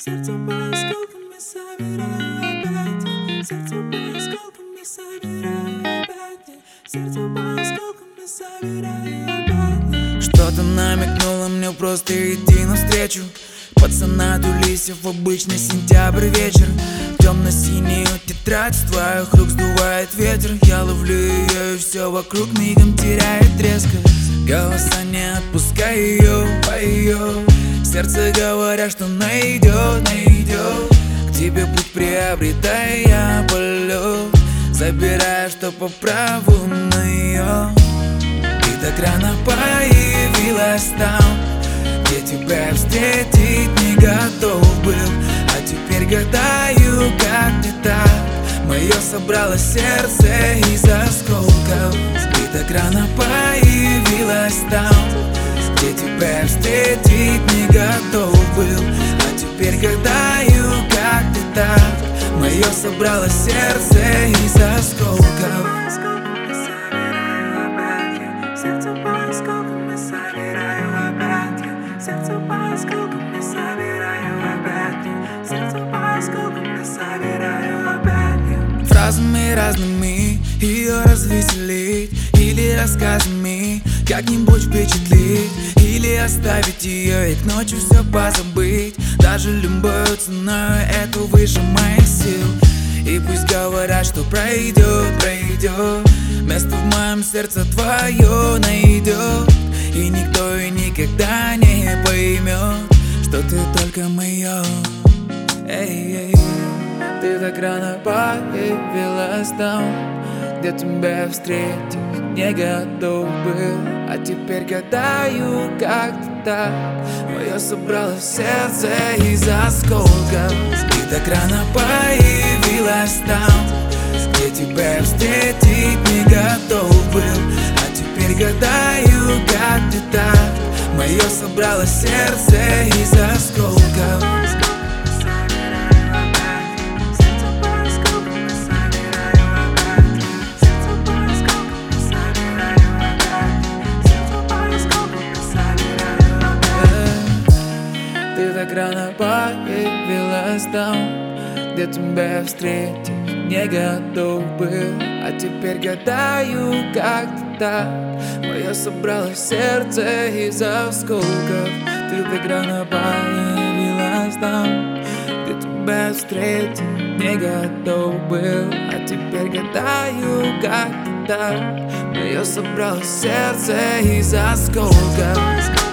Сердце по осколкам и собираю опять. Сердце по осколкам и собираю опять. Сердце по осколкам и собираю опять. Что-то намекнуло мне просто идти навстречу. Пацана Лисев в обычный сентябрь вечер. Темно-синюю тетрадь с твоих рук сдувает ветер. Я ловлю ее, и все вокруг мигом теряет резкость. Голоса не отпускай ее, а ее сердце говорят, что найдет к тебе путь приобретая полет, забирая, что по праву на ее. И так рано появилась там, где тебя встретить не готов был. А теперь гадаю, как ты так. Мое собрало сердце из осколков. И так рано появилась там, где тебя встретить не готов был. А теперь гадаю, как ты так. Мое собрало сердце из осколков. Сердце по осколкам и собираю опять. Сердце по осколкам и собираю опять. Сердце по осколкам и собираю опять. Фразами разными ее развеселить, или рассказами как-нибудь впечатлить, или оставить ее и к ночи все позабыть. Даже любой ценой это выше моих сил. И пусть говорят, что пройдет, место в моем сердце твое найдет. И никто и никогда не поймет, что ты только мое. Эй, ты так рано появилась там, где тебя встретить не готов был. А теперь гадаю, как ты так. Мое собрало сердце из осколков. И так рано появилась там, где тебя встретить не готов был. А теперь гадаю, как ты так. Мое собрало сердце из осколков. Ты так рано появилась там, где тебя встретить не готов был. А теперь гадаю, как ты так. Мое собрало сердце из осколков. Ты так рано появилась там, где тебя встретить не готов был. А теперь гадаю, как ты так. Мое собрало сердце из осколков.